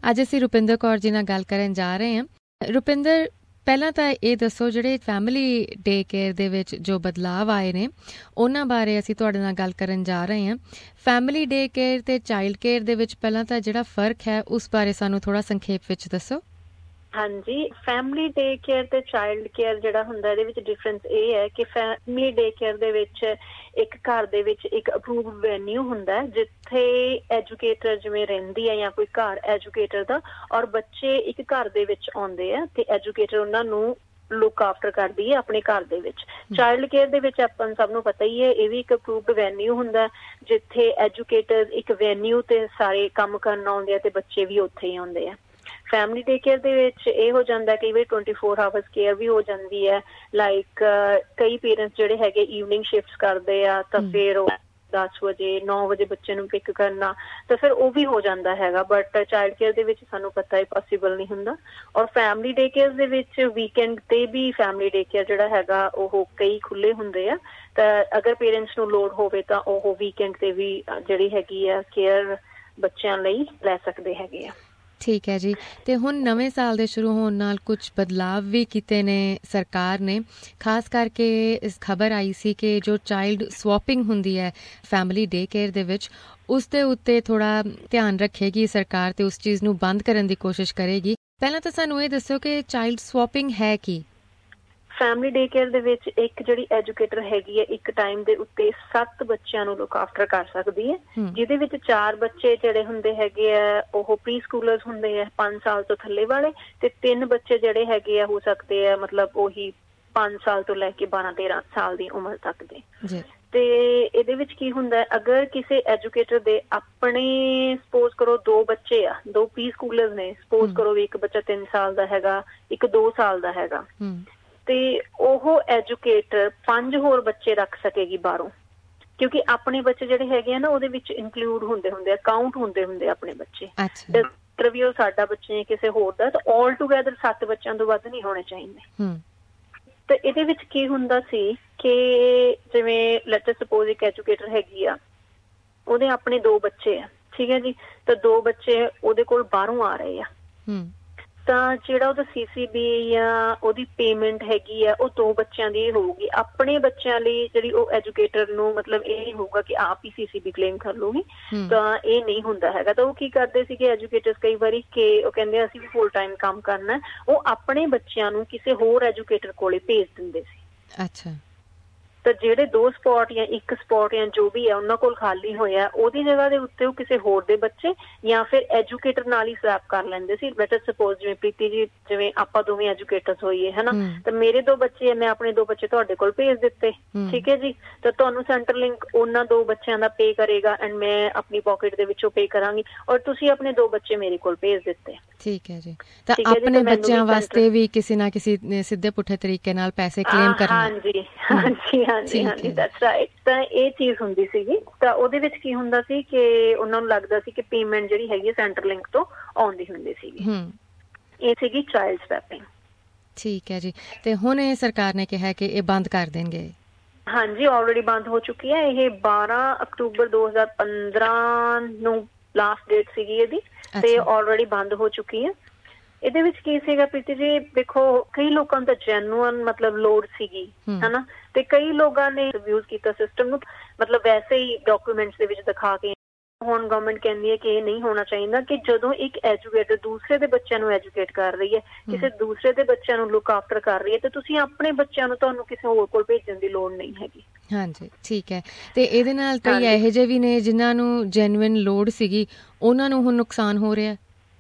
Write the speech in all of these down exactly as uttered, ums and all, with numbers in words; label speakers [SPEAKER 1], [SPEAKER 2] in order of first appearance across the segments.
[SPEAKER 1] ਅੱਜ ਅਸੀਂ ਰੁਪਿੰਦਰ ਕੌਰ ਜੀ ਨਾਲ ਗੱਲ ਕਰਨ ਜਾ ਰਹੇ ਹਾਂ। ਰੁਪਿੰਦਰ, ਪਹਿਲਾਂ ਤਾਂ ਇਹ ਦੱਸੋ ਜਿਹੜੇ ਫੈਮਿਲੀ ਡੇ ਕੇਅਰ ਦੇ ਵਿੱਚ ਜੋ ਬਦਲਾਵ ਆਏ ਨੇ ਉਹਨਾਂ ਬਾਰੇ ਅਸੀਂ ਤੁਹਾਡੇ ਨਾਲ ਗੱਲ ਕਰਨ ਜਾ ਰਹੇ ਹਾਂ। ਫੈਮਿਲੀ ਡੇ ਕੇਅਰ ਤੇ ਚਾਈਲਡ ਕੇਅਰ ਦੇ ਵਿੱਚ ਪਹਿਲਾਂ ਤਾਂ ਜਿਹੜਾ ਫਰਕ ਹੈ ਉਸ ਬਾਰੇ ਸਾਨੂੰ ਥੋੜਾ ਸੰਖੇਪ ਵਿੱਚ ਦੱਸੋ।
[SPEAKER 2] ਹਾਂਜੀ, ਫੈਮਿਲੀ ਡੇ ਕੇਅਰ ਤੇ ਚਾਈਲਡ ਕੇਅਰ ਜਿਹੜਾ ਹੁੰਦਾ ਇਹਦੇ ਵਿੱਚ ਡਿਫਰੈਂਸ ਇਹ ਹੈ ਕਿ ਫੈਮਿਲੀ ਡੇ ਕੇਅਰ ਦੇ ਵਿੱਚ ਇੱਕ ਘਰ ਦੇ ਵਿੱਚ ਇੱਕ ਅਪਰੂਵਡ ਵੈਨਿਊ ਹੁੰਦਾ ਜਿੱਥੇ ਐਜੂਕੇਟਰ ਜਿਵੇਂ ਰਹਿੰਦੀ ਹੈ ਜਾਂ ਕੋਈ ਘਰ ਐਜੂਕੇਟਰ ਦਾ, ਔਰ ਬੱਚੇ ਇੱਕ ਘਰ ਦੇ ਵਿੱਚ ਆਉਂਦੇ ਆ ਤੇ ਐਜੂਕੇਟਰ ਉਹਨਾਂ ਨੂੰ ਲੁੱਕ ਆਫਟਰ ਕਰਦੀ ਹੈ ਆਪਣੇ ਘਰ ਦੇ ਵਿੱਚ। ਚਾਈਲਡ ਕੇਅਰ ਦੇ ਵਿੱਚ ਆਪਾਂ ਨੂੰ ਸਭ ਨੂੰ ਪਤਾ ਹੀ ਹੈ, ਇਹ ਵੀ ਇੱਕ ਅਪਰੂਵਡ ਵੈਨਿਊ ਹੁੰਦਾ ਜਿੱਥੇ ਐਜੂਕੇਟਰ ਇੱਕ ਵੈਨਿਊ ਤੇ ਸਾਰੇ ਕੰਮ ਕਰਨ ਆਉਂਦੇ ਆ ਤੇ ਬੱਚੇ ਵੀ ਉੱਥੇ ਹੀ ਆਉਂਦੇ ਆ। ਫੈਮਿਲੀ ਡੇ ਕੇਅਰ ਦੇ ਵਿੱਚ ਇਹ ਹੋ ਜਾਂਦਾ ਕਈ ਵਾਰੀ ਟਵੈਂਟੀ ਫੋਰ ਆਵਰਸ ਕੇਅਰ ਵੀ ਹੋ ਜਾਂਦੀ ਹੈ। ਲਾਈਕ ਕਈ ਪੇਰੈਂਟਸ ਜਿਹੜੇ ਹੈਗੇ ਈਵਨਿੰਗ ਸ਼ਿਫਟਸ ਕਰਦੇ ਆ ਤਾਂ ਫਿਰ ਉਹ ਦਸ ਵਜੇ ਨੌ ਵਜੇ ਬੱਚੇ ਨੂੰ ਪਿਕ ਕਰਨਾ ਤਾਂ ਫਿਰ ਉਹ ਵੀ ਹੋ ਜਾਂਦਾ ਹੈਗਾ। ਬਟ ਚਾਈਲਡ ਕੇਅਰ ਦੇ ਵਿੱਚ ਸਾਨੂੰ ਪਤਾ ਹੈ ਪੋਸੀਬਲ ਨਹੀਂ ਹੁੰਦਾ। ਔਰ ਫੈਮਿਲੀ ਡੇ ਕੇਅਰ ਦੇ ਵਿੱਚ ਵੀਕਐਂਡ ਤੇ ਵੀ ਫੈਮਿਲੀ ਡੇ ਕੇਅਰ ਜਿਹੜਾ ਹੈਗਾ ਉਹ ਕਈ ਖੁੱਲੇ ਹੁੰਦੇ ਆ, ਤਾਂ ਅਗਰ ਪੇਰੈਂਟਸ ਨੂੰ ਲੋੜ ਹੋਵੇ ਤਾਂ ਉਹ ਵੀਕਐਂਡ ਤੇ ਵੀ ਜਿਹੜੀ ਹੈਗੀ ਆ ਕੇਅਰ ਬੱਚਿਆਂ ਲਈ ਲੈ ਸਕਦੇ ਹੈਗੇ ਆ।
[SPEAKER 1] ਠੀਕ ਹੈ ਜੀ। ਤੇ ਹੁਣ ਨਵੇਂ ਸਾਲ ਦੇ ਸ਼ੁਰੂ ਹੋਣ ਨਾਲ ਕੁਝ ਬਦਲਾਵ ਵੀ ਕੀਤੇ ਨੇ ਸਰਕਾਰ ਨੇ। ਖਾਸ ਕਰਕੇ ਇਸ ਖਬਰ ਆਈ ਸੀ ਕਿ ਜੋ ਚਾਈਲਡ ਸਵਾਪਿੰਗ ਹੁੰਦੀ ਹੈ ਫੈਮਿਲੀ ਡੇ ਕੇਅਰ ਦੇ ਵਿੱਚ, ਉਸ ਦੇ ਉੱਤੇ ਥੋੜਾ ਧਿਆਨ ਰੱਖੇਗੀ ਸਰਕਾਰ ਤੇ ਉਸ ਚੀਜ਼ ਨੂੰ ਬੰਦ ਕਰਨ ਦੀ ਕੋਸ਼ਿਸ਼ ਕਰੇਗੀ। ਪਹਿਲਾਂ ਤਾਂ ਸਾਨੂੰ ਇਹ ਦੱਸੋ ਕਿ ਚਾਈਲਡ ਸਵਾਪਿੰਗ ਹੈ ਕੀ?
[SPEAKER 2] ਫੈਮਿਲੀ ਡੇ ਕੇਅਰ ਦੇ ਵਿੱਚ ਇੱਕ ਜਿਹੜੀ ਐਜੂਕੇਟਰ ਹੈਗੀ ਹੈ ਇੱਕ ਟਾਈਮ ਦੇ ਉੱਤੇ ਸੱਤ ਬੱਚਿਆਂ ਨੂੰ ਲੁੱਕ ਆਫਟਰ ਕਰ ਸਕਦੀ ਹੈ, ਜਿਹਦੇ ਵਿੱਚ ਚਾਰ ਬੱਚੇ ਜਿਹੜੇ ਹੁੰਦੇ ਹੈਗੇ ਆ ਉਹ ਪ੍ਰੀ ਸਕੂਲਰਸ ਹੁੰਦੇ ਆ ਪੰਜ ਸਾਲ ਤੋਂ ਥੱਲੇ ਵਾਲੇ, ਤੇ ਤਿੰਨ ਬੱਚੇ ਜਿਹੜੇ ਹੈਗੇ ਆ ਹੋ ਸਕਦੇ ਆ ਮਤਲਬ ਉਹੀ ਪੰਜ ਸਾਲ ਤੋਂ ਲੈ ਕੇ ਬਾਰਾਂ ਤੇਰਾਂ ਸਾਲ ਦੀ ਉਮਰ ਤੱਕ ਦੇ। ਤੇ ਇਹਦੇ ਵਿੱਚ ਕੀ ਹੁੰਦਾ, ਅਗਰ ਕਿਸੇ ਐਜੂਕੇਟਰ ਦੇ ਆਪਣੇ ਸਪੋਜ਼ ਕਰੋ ਦੋ ਬੱਚੇ ਆ, ਦੋ ਪ੍ਰੀ ਸਕੂਲਰਸ ਨੇ, ਸਪੋਜ਼ ਕਰੋ ਵੀ ਇੱਕ ਬੱਚਾ ਤਿੰਨ ਸਾਲ ਦਾ ਹੈਗਾ ਇੱਕ ਦੋ ਸਾਲ ਦਾ ਹੈਗਾ, ਤੇ ਉਹ ਐਜੂਕੇਟਰ ਪੰਜ ਹੋਰ ਬੱਚੇ ਰੱਖ ਸਕੇਗੀ ਬਾਹਰੋਂ, ਕਿਉਂਕਿ ਆਪਣੇ ਬੱਚੇ ਜਿਹੜੇ ਹੈਗੇ ਆ ਨਾ ਉਹਦੇ ਵਿੱਚ ਇਨਕਲੂਡ ਹੁੰਦੇ ਹੁੰਦੇ ਆ, ਕਾਊਂਟ ਹੁੰਦੇ ਹੁੰਦੇ ਆ ਆਪਣੇ ਬੱਚੇ। ਵੀ ਉਹ ਸਾਡਾ ਬੱਚੇ ਕਿਸੇ ਹੋਰ ਦਾ, ਤਾਂ ਆਲ ਟੂਗੈਦਰ ਸੱਤ ਬੱਚਿਆਂ ਤੋਂ ਵੱਧ ਨਹੀਂ ਹੋਣੇ ਚਾਹੀਦੇ। ਤੇ ਇਹਦੇ ਵਿੱਚ ਕੀ ਹੁੰਦਾ ਸੀ ਕਿ ਜਿਵੇਂ ਲੈਟਸ ਸਪੋਜ਼ ਇੱਕ ਐਜੂਕੇਟਰ ਹੈਗੀ ਆ, ਉਹਦੇ ਆਪਣੇ ਦੋ ਬੱਚੇ ਆ, ਠੀਕ ਹੈ ਜੀ, ਤਾਂ ਦੋ ਬੱਚੇ ਉਹਦੇ ਕੋਲ ਬਾਹਰੋਂ ਆ ਰਹੇ ਆ, ਤਾਂ ਜਿਹੜਾ ਉਹਦਾ ਸੀ ਸੀ ਬੀ ਜਾਂ ਉਹਦੀ ਪੇਮੈਂਟ ਹੈਗੀ ਆ ਉਹ ਦੋ ਬੱਚਿਆਂ ਦੀ ਹੋਊਗੀ। ਆਪਣੇ ਬੱਚਿਆਂ ਲਈ ਜਿਹੜੀ ਉਹ ਐਜੂਕੇਟਰ ਨੂੰ ਮਤਲਬ ਇਹ ਨਹੀਂ ਹੋਊਗਾ ਕਿ ਆਪ ਹੀ ਸੀ ਸੀ ਬੀ ਕਲੇਮ ਕਰ ਲੂਗੀ, ਤਾਂ ਇਹ ਨਹੀਂ ਹੁੰਦਾ ਹੈਗਾ। ਤਾਂ ਉਹ ਕੀ ਕਰਦੇ ਸੀਗੇ ਐਜੂਕੇਟਰਸ ਕਈ ਵਾਰੀ ਕਿ ਉਹ ਕਹਿੰਦੇ ਅਸੀਂ ਵੀ ਫੁੱਲ ਟਾਈਮ ਕੰਮ ਕਰਨਾ, ਉਹ ਆਪਣੇ ਬੱਚਿਆਂ ਨੂੰ ਕਿਸੇ ਹੋਰ ਐਜੂਕੇਟਰ ਕੋਲੇ ਭੇਜ ਦਿੰਦੇ ਸੀ।
[SPEAKER 1] ਅੱਛਾ।
[SPEAKER 2] ਤਾਂ ਜਿਹੜੇ ਦੋ ਸਪੋਟ ਜਾਂ ਇੱਕ ਸਪੋਟ ਜਾਂ ਜੋ ਵੀ ਹੈ ਉਹਨਾਂ ਕੋਲ ਖਾਲੀ ਹੋਇਆ, ਉਹਦੀ ਜਗ੍ਹਾ ਦੇ ਉੱਤੇ ਉਹ ਕਿਸੇ ਹੋਰ ਦੇ ਬੱਚੇ ਜਾਂ ਫਿਰ ਐਜੂਕੇਟਰ ਨਾਲ ਹੀ ਸਵੈਪ ਕਰ ਲੈਂਦੇ ਸੀ। ਲੈਟਸ ਸਪੋਜ਼ ਜਿਵੇਂ ਪ੍ਰੀਤੀ ਜੀ, ਜਿਵੇਂ ਆਪਾਂ ਦੋਵੇਂ ਐਜੂਕੇਟਰਸ ਹੋਈਏ ਹਨਾ, ਤਾਂ ਮੇਰੇ ਦੋ ਬੱਚੇ ਆ, ਮੈਂ ਆਪਣੇ ਦੋ ਬੱਚੇ ਤੁਹਾਡੇ ਕੋਲ ਭੇਜ ਦਿੱਤੇ, ਠੀਕ ਹੈ ਜੀ, ਤਾਂ ਤੁਹਾਨੂੰ ਸੈਂਟਰ ਲਿੰਕ ਉਹਨਾਂ ਦੋ ਬੱਚਿਆਂ ਦਾ ਪੇ ਕਰੇਗਾ ਐਂਡ ਮੈਂ ਆਪਣੀ ਪਾਕਟ ਦੇ ਵਿੱਚੋਂ ਪੇ ਕਰਾਂਗੀ, ਔਰ ਤੁਸੀਂ ਆਪਣੇ ਦੋ ਬੱਚੇ ਮੇਰੇ ਕੋਲ ਭੇਜ ਦਿੱਤੇ।
[SPEAKER 1] ਠੀਕ ਹੈ ਜੀ। ਤਾਂ ਆਪਣੇ ਬੱਚਿਆਂ ਵਾਸਤੇ ਵੀ ਕਿਸੇ ਨਾ ਕਿਸੇ ਸਿੱਧੇ ਪੁੱਠੇ ਤਰੀਕੇ ਨਾਲ ਪੈਸੇ ਕਲੇਮ ਕਰਨਾ।
[SPEAKER 2] ਹਾਂਜੀ ਹਾਂਜੀ ਹਾਂਜੀ ਹਾਂਜੀ, ਦੈਟਸ ਰਾਈਟ। ਤਾਂ ਇਹ ਚੀਜ਼ ਹੁੰਦੀ ਸੀਗੀ। ਤਾਂ ਉਹਦੇ ਵਿੱਚ ਕੀ ਹੁੰਦਾ ਸੀ ਕਿ ਉਹਨਾਂ ਨੂੰ ਲੱਗਦਾ ਸੀ ਕਿ ਪੇਮੈਂਟ ਜਿਹੜੀ ਹੈਗੀ ਸੈਂਟਰ ਲਿੰਕ ਤੋਂ ਆਉਂਦੀ ਹੁੰਦੀ ਸੀਗੀ। ਇਹ ਸੀਗੀ ਚਾਈਲਡ ਸਵੈਪਿੰਗ। ਠੀਕ
[SPEAKER 1] ਹੈ ਜੀ। ਤੇ ਹੁਣ ਇਹ ਸਰਕਾਰ ਨੇ ਕਿਹਾ ਕਿ ਇਹ ਬੰਦ ਕਰ ਦੇਣਗੇ।
[SPEAKER 2] ਹਾਂਜੀ, ਆਲਰੇਡੀ ਬੰਦ ਹੋ ਚੁੱਕੀ ਹੈ। ਇਹ ਬਾਰਾਂ ਅਕਤੂਬਰ ਦੋ ਹਜ਼ਾਰ ਪੰਦਰਾਂ ਨੂੰ ਲਾਸਟ ਡੇਟ ਸੀਗੀ ਇਹਦੀ, ਤੇ ਆਲਰੇਡੀ ਬੰਦ ਹੋ ਚੁੱਕੀ ਹੈ। ਇਹਦੇ ਵਿੱਚ ਕੀ ਸੀਗਾ ਪ੍ਰੀਤੀ ਜੀ, ਦੇਖੋ ਕਈ ਲੋਕਾਂ ਨੂੰ ਤਾਂ ਜੈਨੂਅਨ ਮਤਲਬ ਲੋੜ ਸੀਗੀ ਹਨਾ, ਤੇ ਕਈ ਲੋਕਾਂ ਨੇ ਯੂਜ਼ ਕੀਤਾ ਸਿਸਟਮ ਨੂੰ ਮਤਲਬ ਵੈਸੇ ਹੀ ਡਾਕੂਮੈਂਟਸ ਦੇ ਵਿੱਚ ਦਿਖਾ ਕੇ। ਹੁਣ ਗਵਰਨਮੈਂਟ ਕਹਿੰਦੀ ਹੈ ਕਿ ਇਹ ਨਹੀਂ ਹੋਣਾ ਚਾਹੀਦਾ ਕਿ ਜਦੋਂ ਇੱਕ ਐਜੂਕੇਟਰ ਦੂਸਰੇ ਦੇ ਬੱਚਿਆਂ ਨੂੰ ਐਜੂਕੇਟ ਕਰ ਰਹੀ ਹੈ, ਕਿਸੇ ਦੂਸਰੇ ਦੇ ਬੱਚਿਆਂ ਨੂੰ ਲੁੱਕ ਆਫਟਰ ਕਰ ਰਹੀ ਹੈ, ਤੇ ਤੁਸੀਂ ਆਪਣੇ ਬੱਚਿਆਂ ਨੂੰ ਤੁਹਾਨੂੰ ਕਿਸੇ ਹੋਰ ਕੋਲ ਭੇਜਣ ਦੀ ਲੋੜ ਨਹੀਂ ਹੈਗੀ।
[SPEAKER 1] ਹਾਂਜੀ, ਠੀਕ ਹੈ। ਤੇ ਇਹਦੇ ਨਾਲ ਕਈ ਇਹੋ ਜਿਹੇ ਵੀ ਨੇ ਜਿਨ੍ਹਾਂ ਨੂੰ ਜੈਨੂਅਨ ਲੋੜ ਸੀਗੀ, ਉਹਨਾਂ ਨੂੰ ਹੁਣ ਨੁਕਸਾਨ ਹੋ ਰਿਹਾ।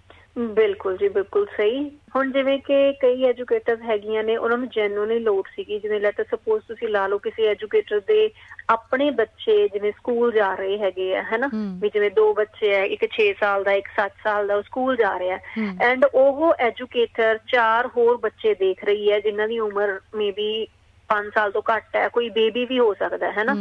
[SPEAKER 2] ਬਿਲਕੁਲ ਜੀ, ਬਿਲਕੁਲ ਸਹੀ। ਹੁਣ ਜਿਵੇਂ ਕਿ ਕਈ ਐਜੂਕੇਟਰਸ ਹੈਗੀਆਂ ਨੇ, ਉਹਨਾਂ ਨੂੰ ਜੈਨੂਅਨਲੀ ਲੋੜ ਸੀਗੀ। ਜਿਵੇਂ ਲੈਟਸ ਸਪੋਜ਼ ਤੁਸੀਂ ਲਾ ਲਓ ਕਿਸੇ ਐਜੂਕੇਟਰ ਦੇ ਆਪਣੇ ਬੱਚੇ ਜਿਵੇਂ ਸਕੂਲ ਜਾ ਰਹੇ ਹੈਗੇ ਆ ਹਨਾ, ਵੀ ਜਿਵੇਂ ਦੋ ਬੱਚੇ ਹੈ, ਇੱਕ ਛੇ ਸਾਲ ਦਾ ਇੱਕ ਸੱਤ ਸਾਲ ਦਾ, ਉਹ ਸਕੂਲ ਜਾ ਰਿਹਾ ਐਂਡ ਉਹ ਐਜੂਕੇਟਰ ਚਾਰ ਹੋਰ ਬੱਚੇ ਦੇਖ ਰਹੀ ਹੈ ਜਿਨ੍ਹਾਂ ਦੀ ਉਮਰ ਮੇ ਬੀ ਪੰਜ ਸਾਲ ਤੋਂ ਘੱਟ ਹੈ, ਕੋਈ ਬੇਬੀ ਵੀ ਹੋ ਸਕਦਾ ਹੈ ਨਾ,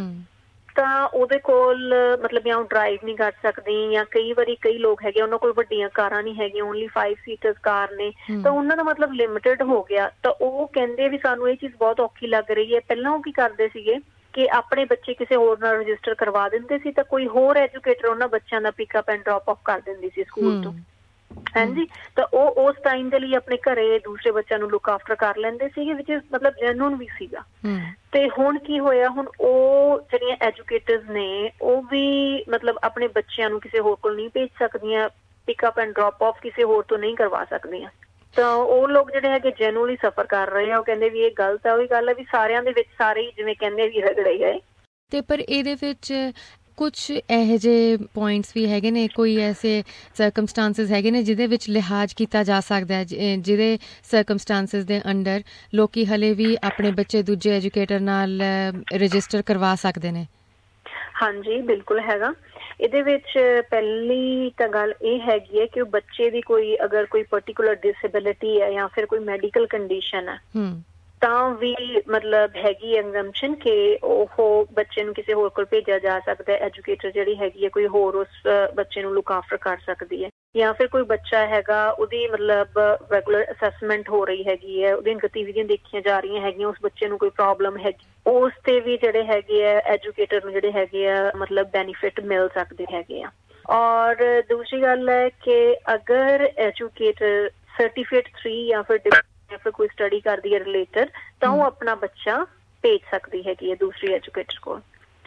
[SPEAKER 2] ਤਾਂ ਉਹਦੇ ਕੋਲ ਮਤਲਬ ਜਾਂ ਉਹ ਡਰਾਈਵ ਨਹੀਂ ਕਰ ਸਕਦੀ, ਜਾਂ ਕਈ ਵਾਰੀ ਕਈ ਲੋਕ ਹੈਗੇ ਉਹਨਾਂ ਕੋਲ ਵੱਡੀਆਂ ਕਾਰਾਂ ਨਹੀਂ ਹੈਗੀਆਂ, ਓਨਲੀ ਫਾਈਵ ਸੀਟਰਸ ਕਾਰ ਨੇ, ਤਾਂ ਉਹਨਾਂ ਦਾ ਮਤਲਬ ਲਿਮਿਟਡ ਹੋ ਗਿਆ। ਤਾਂ ਉਹ ਕਹਿੰਦੇ ਵੀ ਸਾਨੂੰ ਇਹ ਚੀਜ਼ ਬਹੁਤ ਔਖੀ ਲੱਗ ਰਹੀ ਹੈ। ਪਹਿਲਾਂ ਉਹ ਕੀ ਕਰਦੇ ਸੀਗੇ ਕਿ ਆਪਣੇ ਬੱਚੇ ਕਿਸੇ ਹੋਰ ਨਾਲ ਰਜਿਸਟਰ ਕਰਵਾ ਦਿੰਦੇ ਸੀ, ਤਾਂ ਕੋਈ ਹੋਰ ਐਜੂਕੇਟਰ ਉਹਨਾਂ ਬੱਚਿਆਂ ਦਾ ਪਿਕਅਪ ਐਂਡ ਡਰੋਪ ਆਫ ਕਰ ਦਿੰਦੀ ਸੀ ਸਕੂਲ ਤੋਂ। ਹਾਂਜੀ, ਤਾਂ ਉਹ ਉਸ ਟਾਈਮ ਦੇ ਲਈ ਆਪਣੇ ਘਰੇ ਦੂਸਰੇ ਬੱਚਿਆਂ ਨੂੰ ਲੁੱਕ ਆਫਟਰ ਕਰ ਲੈਂਦੇ ਸੀਗੇ, ਵਿਚ ਮਤਲਬ ਜੈਨੂਨ ਵੀ ਸੀਗਾ। ਤੇ ਹੁਣ ਕੀ ਹੋਇਆ, ਹੁਣ ਉਹ ਜਿਹੜੀਆਂ ਐਜੂਕੇਟਰਸ ਨੇ ਉਹ ਵੀ ਮਤਲਬ ਆਪਣੇ ਬੱਚਿਆਂ ਨੂੰ ਕਿਸੇ ਹੋਰ ਕੋਲ ਨਹੀਂ ਭੇਜ ਸਕਦੀਆਂ, ਪਿਕਅਪ ਐਂਡ ਡ੍ਰੌਪ ਆਫ ਕਿਸੇ ਹੋਰ ਤੋਂ ਨਹੀਂ ਕਰਵਾ ਸਕਦੀਆਂ। ਤਾਂ ਉਹ ਲੋਕ ਜਿਹੜੇ ਹੈਗੇ ਜੈਨੂਅਲੀ ਸਫਰ ਕਰ ਰਹੇ ਆ। ਉਹ ਕਹਿੰਦੇ ਵੀ ਇਹ ਗਲਤ ਆ। ਉਹੀ ਗੱਲ ਆ ਵੀ ਸਾਰਿਆਂ ਦੇ ਵਿੱਚ ਸਾਰੇ ਹੀ ਜਿਵੇਂ ਕਹਿੰਦੇ ਵੀ ਰਗੜੇ ਗਏ।
[SPEAKER 1] ਤੇ ਪਰ ਇਹਦੇ ਵਿੱਚ ਕੁਛ ਇਹੋ ਜਿਹੇ ਪੁਆਇੰਟਸ ਵੀ ਹੈਗੇ ਨੇ, ਕੋਈ ਐਸੇ ਸਰਕਮਸਟਾਂਸਿਸ ਹੈਗੇ ਨੇ ਜਿਹਦੇ ਵਿੱਚ ਲਿਹਾਜ਼ ਕੀਤਾ ਜਾ ਸਕਦਾ, ਜਿਹਦੇ ਸਰਕਮਸਟਾਂਸਿਸ ਦੇ ਅੰਡਰ ਲੋਕੀ ਹਲੇ ਵੀ ਆਪਣੇ ਬੱਚੇ ਦੂਜੇ ਐਜੂਕੇਟਰ ਨਾਲ ਰਜਿਸਟਰ ਕਰਵਾ ਸਕਦੇ ਨੇ?
[SPEAKER 2] ਹਾਂਜੀ, ਬਿਲਕੁਲ ਹੈਗਾ। ਇਹਦੇ ਵਿੱਚ ਪਹਿਲੀ ਤਾਂ ਗੱਲ ਇਹ ਹੈਗੀ ਹੈ ਕਿ ਉਹ ਬੱਚੇ ਦੀ ਕੋਈ ਅਗਰ ਕੋਈ ਪਰਟੀਕੂਲਰ ਡਿਸੇਬਿਲਿਟੀ ਹੈ ਜਾਂ ਫਿਰ ਕੋਈ ਮੈਡੀਕਲ ਕੰਡੀਸ਼ਨ ਹੈ ਤਾਂ ਵੀ ਮਤਲਬ ਹੈਗੀ ਐਗਜ਼ੈਂਪਸ਼ਨ ਕਿ ਉਹ ਬੱਚੇ ਨੂੰ ਕਿਸੇ ਹੋਰ ਕੋਲ ਭੇਜਿਆ ਜਾ ਸਕਦਾ। ਐਜੂਕੇਟਰ ਜਿਹੜੀ ਹੈਗੀ ਹੈ ਕੋਈ ਹੋਰ ਉਸ ਬੱਚੇ ਨੂੰ ਲੁੱਕ ਆਫਟਰ ਕਰ ਸਕਦੀ ਹੈ। ਜਾਂ ਫਿਰ ਕੋਈ ਬੱਚਾ ਹੈਗਾ, ਉਹਦੀ ਮਤਲਬ ਰੈਗੂਲਰ ਅਸੈਸਮੈਂਟ ਹੋ ਰਹੀ ਹੈਗੀ ਹੈ, ਉਹਦੀਆਂ ਗਤੀਵਿਧੀਆਂ ਦੇਖੀਆਂ ਜਾ ਰਹੀਆਂ ਹੈਗੀਆਂ, ਉਸ ਬੱਚੇ ਨੂੰ ਕੋਈ ਪ੍ਰੋਬਲਮ ਹੈਗੀ, ਉਸ ਤੇ ਵੀ ਜਿਹੜੇ ਹੈਗੇ ਆ ਐਜੂਕੇਟਰ ਨੂੰ ਜਿਹੜੇ ਹੈਗੇ ਆ ਮਤਲਬ ਬੈਨੀਫਿਟ ਮਿਲ ਸਕਦੇ ਹੈਗੇ ਆ। ਔਰ ਦੂਸਰੀ ਗੱਲ ਹੈ ਕਿ ਅਗਰ ਐਜੂਕੇਟਰ ਸਰਟੀਫਿਕੇਟ ਥ੍ਰੀ ਜਾਂ ਫਿਰ ਜਾਂ ਫਿਰ ਕੋਈ ਸਟੱਡੀ ਕਰਦੀ ਹੈ ਰਿਲੇਟਡ, ਤਾਂ ਉਹ ਆਪਣਾ ਬੱਚਾ ਭੇਜ ਸਕਦੀ ਹੈਗੀ ਹੈ ਦੂਸਰੀ ਐਜੂਕੇਟਰ ਕੋਲ।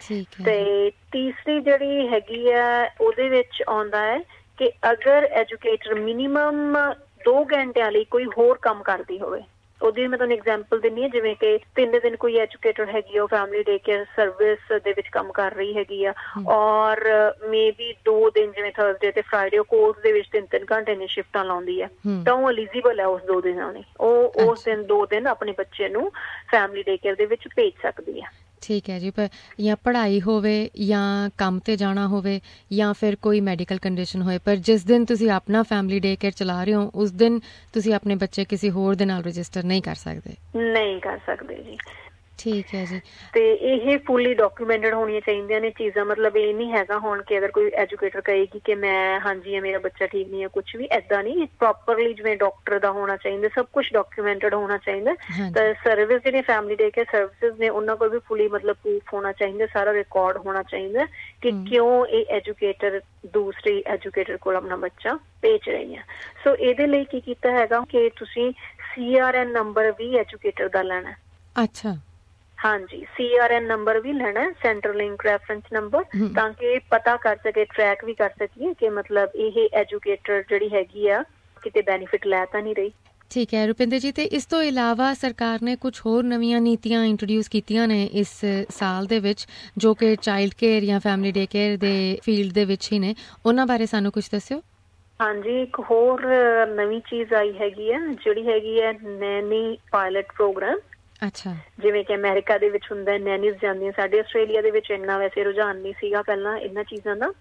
[SPEAKER 2] ਤੇ ਤੀਸਰੀ ਜਿਹੜੀ ਹੈਗੀ ਆ ਉਹਦੇ ਵਿੱਚ ਆਉਂਦਾ ਹੈ ਕਿ ਅਗਰ ਐਜੂਕੇਟਰ ਮਿਨੀਮਮ ਦੋ ਘੰਟਿਆਂ ਲਈ ਕੋਈ ਹੋਰ ਕੰਮ ਕਰਦੀ ਹੋਵੇ। ਉਹਦੀ ਮੈਂ ਤੁਹਾਨੂੰ ਐਗਜ਼ਾਮਪਲ ਦਿੰਦੀ ਹਾਂ, ਜਿਵੇਂ ਕਿ ਤਿੰਨ ਦਿਨ ਕੋਈ ਐਜੂਕੇਟਰ ਹੈਗੀ ਆ, ਉਹ ਫੈਮਿਲੀ ਡੇ ਕੇਅਰ ਸਰਵਿਸ ਦੇ ਵਿੱਚ ਕੰਮ ਕਰ ਰਹੀ ਹੈਗੀ ਆ, ਔਰ ਮੇ ਬੀ ਦੋ ਦਿਨ ਜਿਵੇਂ ਥਰਸਡੇ ਤੇ ਫਰਾਈਡੇ ਉਹ ਕੋਰਸ ਦੇ ਵਿੱਚ ਤਿੰਨ ਤਿੰਨ ਘੰਟੇ ਦੀਆਂ ਸ਼ਿਫਟਾਂ ਲਾਉਂਦੀ ਹੈ, ਤਾਂ ਉਹ ਐਲੀਜੀਬਲ ਹੈ ਉਸ ਦੋ ਦਿਨਾਂ ਲਈ। ਉਹ ਉਸ ਦਿਨ ਦੋ ਦਿਨ ਆਪਣੇ ਬੱਚੇ ਨੂੰ ਫੈਮਿਲੀ ਡੇ ਕੇਅਰ ਦੇ ਵਿੱਚ ਭੇਜ ਸਕਦੀ ਹੈ।
[SPEAKER 1] ਠੀਕ ਹੈ ਜੀ। ਪਰ ਜਾਂ ਪੜ੍ਹਾਈ ਹੋਵੇ ਜਾਂ ਕੰਮ 'ਤੇ ਜਾਣਾ ਹੋਵੇ ਜਾਂ ਫਿਰ ਕੋਈ ਮੈਡੀਕਲ ਕੰਡੀਸ਼ਨ ਹੋਏ, ਪਰ ਜਿਸ ਦਿਨ ਤੁਸੀਂ ਆਪਣਾ ਫੈਮਿਲੀ ਡੇ ਕੇਅਰ ਚਲਾ ਰਹੇ ਹੋ ਉਸ ਦਿਨ ਤੁਸੀਂ ਆਪਣੇ ਬੱਚੇ ਕਿਸੇ ਹੋਰ ਦੇ ਨਾਲ ਰਜਿਸਟਰ ਨਹੀਂ ਕਰ ਸਕਦੇ?
[SPEAKER 2] ਨਹੀਂ ਕਰ ਸਕਦੇ ਜੀ।
[SPEAKER 1] ਠੀਕ ਹੈ ਜੀ।
[SPEAKER 2] ਤੇ ਇਹ ਫੁੱਲੀ ਡਾਕੂਮੈਂਟਡ ਹੋਣੀਆਂ ਚਾਹੀਦੀਆਂ ਨੇ ਚੀਜ਼ਾਂ। ਮਤਲਬ ਇਹ ਨਹੀਂ ਹੈਗਾ ਹੁਣ ਕਿ ਅਗਰ ਕੋਈ ਐਜੂਕੇਟਰ ਕਹੇਗੀ ਕਿ ਮੈਂ ਹਾਂਜੀ ਮੇਰਾ ਬੱਚਾ ਠੀਕ ਨਹੀਂ ਹੈ, ਕੁਛ ਵੀ ਏਦਾਂ ਨਹੀਂ। ਪ੍ਰੋਪਰਲੀ ਜਿਵੇਂ ਡਾਕਟਰ ਦਾ ਹੋਣਾ ਚਾਹੀਦਾ, ਸਭ ਕੁਛ ਡਾਕੂਮੈਂਟਡ ਹੋਣਾ ਚਾਹੀਦਾ। ਤਾਂ ਸਰਵਿਸ ਜਿਹੜੀਆਂ ਫੈਮਿਲੀ ਡੇ ਕੇਅਰ ਸਰਵਿਸਿਜ਼ ਨੇ ਉਹਨਾਂ ਕੋਲ ਵੀ ਫੁੱਲੀ ਮਤਲਬ ਪ੍ਰੂਫ ਹੋਣਾ ਚਾਹੀਦਾ, ਸਾਰਾ ਰਿਕਾਰਡ ਹੋਣਾ ਚਾਹੀਦਾ ਕਿ ਕਿਉਂ ਇਹ ਐਜੂਕੇਟਰ ਦੂਸਰੀ ਐਜੂਕੇਟਰ ਕੋਲ ਆਪਣਾ ਬੱਚਾ ਭੇਜ ਰਹੀ ਹੈ। ਸੋ ਇਹਦੇ ਲਈ ਕੀ ਕੀਤਾ ਹੈਗਾ ਕਿ ਤੁਸੀਂ ਸੀ ਆਰ ਐਨ ਨੰਬਰ ਵੀ ਐਜੂਕੇਟਰ ਦਾ ਲੈਣਾ।
[SPEAKER 1] ਅੱਛਾ।
[SPEAKER 2] ਹਾਂਜੀ, ਸੀ ਆਰ ਐਨ ਨੰਬਰ ਵੀ ਲੈਣਾ, ਸੈਂਟਰਲ ਲਿੰਕ ਰੈਫਰੈਂਸ ਨੰਬਰ, ਤਾਂ ਕਿ ਪਤਾ ਕਰ ਸਕੇ, ਟਰੈਕ ਵੀ ਕਰ ਸਕੀਏ ਕਿ ਮਤਲਬ ਇਹ ਐਜੂਕੇਟਰ ਜਿਹੜੀ ਹੈਗੀ ਆ ਕਿਤੇ ਬੈਨੀਫਿਟ ਲੈ ਤਾਂ ਨਹੀਂ ਰਹੀ।
[SPEAKER 1] ਠੀਕ ਹੈ ਰੁਪਿੰਦਰ ਜੀ। ਤੇ ਇਸ ਤੋਂ ਇਲਾਵਾ ਸਰਕਾਰ ਨੇ ਕੁਝ ਹੋਰ ਨਵੀਆਂ ਨੀਤੀਆਂ ਇੰਟਰੋਡਿਊਸ ਕੀਤੀਆਂ ਨੇ ਇਸ ਸਾਲ ਦੇ ਵਿੱਚ ਜੋ ਕਿ ਚਾਈਲਡ ਕੇਅਰ ਜਾਂ ਫੈਮਿਲੀ ਡੇ ਕੇਅਰ ਦੇ ਫੀਲਡ ਦੇ ਵਿੱਚ ਹੀ ਨੇ, ਉਹਨਾਂ ਬਾਰੇ ਸਾਨੂੰ ਕੁਝ ਦੱਸਿਓ।
[SPEAKER 2] ਹਾਂਜੀ, ਇੱਕ ਹੋਰ ਨਵੀਂ ਚੀਜ਼ ਆਈ ਹੈਗੀ ਆ ਜਿਹੜੀ ਹੈਗੀ ਹੈ ਨੈਨੀ ਪਾਇਲਟ ਪ੍ਰੋਗਰਾਮ। ਅੱਛਾ। ਜਿਵੇਂ ਕਿ ਅਮਰੀਕਾ ਦੇ ਵਿੱਚ ਹੁੰਦਾ ਨੈਨੀਜ਼ ਜਾਂਦੀਆਂ, ਸਾਡੇ ਆਸਟ੍ਰੇਲੀਆ ਦੇ ਵਿੱਚ ਇੰਨਾ ਵੈਸੇ ਰੁਝਾਨ ਨਹੀਂ ਸੀਗਾ ਪਹਿਲਾਂ ਇਹਨਾਂ ਚੀਜ਼ਾਂ ਦਾ।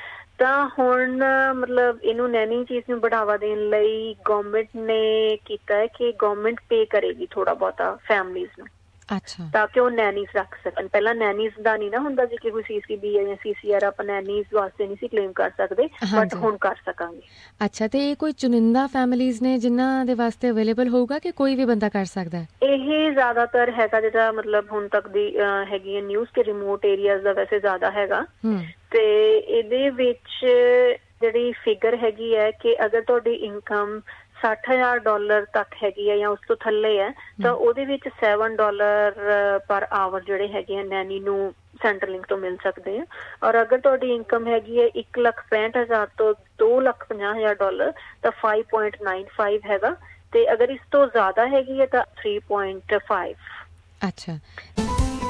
[SPEAKER 2] ਤਾਂ ਹੁਣ ਮਤਲਬ ਇਹਨੂੰ ਨੈਨੀ ਚੀਜ਼ ਨੂੰ ਬੜਾਵਾ ਦੇਣ ਲਈ ਗੌਰਮੈਂਟ ਨੇ ਕੀਤਾ ਹੈ ਕਿ ਗੌਰਮੈਂਟ ਪੇ ਕਰੇਗੀ ਥੋੜਾ ਬਹੁਤਾ ਫੈਮਲੀਜ਼ ਨੂੰ। ਅੱਛਾ। ਤਾਂ ਕਿ ਉਹ ਨੈਨੀਜ਼ ਰੱਖ ਸਕਣ। ਪਹਿਲਾਂ ਨੈਨੀਜ਼ ਦਾ ਨਹੀਂ ਨਾ ਹੁੰਦਾ ਜੀ ਕਿ ਕੋਈ ਸੀ ਸੀ ਬੀ ਹੈ ਜਾਂ ਸੀ ਸੀ ਆਰ ਆਪਾਂ ਨੈਨੀਜ਼ ਵਾਸਤੇ ਨਹੀਂ ਸੀ ਕਲੇਮ ਕਰ ਸਕਦੇ, ਬਟ ਹੁਣ ਕਰ ਸਕਾਂਗੇ। ਅੱਛਾ। ਤੇ ਇਹ ਕੋਈ ਚੁਣਿੰਦਾ ਫੈਮਲੀਜ਼ ਨੇ ਜਿਨ੍ਹਾਂ ਦੇ ਵਾਸਤੇ ਅਵੇਲੇਬਲ ਹੋਊਗਾ ਕਿ ਕੋਈ ਵੀ ਬੰਦਾ ਕਰ ਸਕਦਾ? ਇਹ ਜ਼ਿਆਦਾਤਰ ਹੈਗਾ ਜਿਹੜਾ ਮਤਲਬ ਹੁਣ ਤੱਕ ਦੀ ਹੈਗੀ ਹੈ ਨਿਊਜ਼ ਕਿ ਰਿਮੋਟ ਏਰੀਆਜ਼ ਦਾ ਵੈਸੇ ਜ਼ਿਆਦਾ ਹੈਗਾ। ਤੇ ਇਹਦੇ ਵਿੱਚ ਜਿਹੜੀ ਫਿਗਰ ਹੈਗੀ ਹੈ ਕਿ ਅਗਰ ਤੁਹਾਡੀ ਇਨਕਮ ਸੱਠ ਹਜ਼ਾਰ ਡਾਲਰ ਤੱਕ ਹੈਗੀ ਹੈ ਜਾਂ ਉਸ ਤੋਂ ਥੱਲੇ ਹੈ ਤਾਂ ਉਹਦੇ ਵਿੱਚ ਸੈਵਨ ਡਾਲਰ ਪਰ ਆਵਰ ਜਿਹੜੇ ਹੈਗੇ ਆ ਨੈਨੀ ਨੂੰ ਸੈਂਟਰਲ ਲਿੰਕ ਤੋਂ ਮਿਲ ਸਕਦੇ ਆ। ਔਰ ਅਗਰ ਤੁਹਾਡੀ ਇਨਕਮ ਹੈਗੀ ਹੈ ਇੱਕ ਲੱਖ ਪੈਂਹਠ ਹਜ਼ਾਰ ਤੋਂ ਦੋ ਲੱਖ ਪੰਜਾਹ ਹਜ਼ਾਰ ਡਾਲਰ ਤਾਂ ਫਾਈਵ ਪੁਆਇੰਟ ਨਾਈਨ ਫਾਈਵ ਹੈਗਾ। ਤੇ ਅਗਰ ਇਸ ਤੋਂ ਜ਼ਿਆਦਾ ਹੈਗੀ ਹੈ ਤਾਂ ਥ੍ਰੀ ਪੁਆਇੰਟ ਫਾਈਵ। ਅੱਛਾ।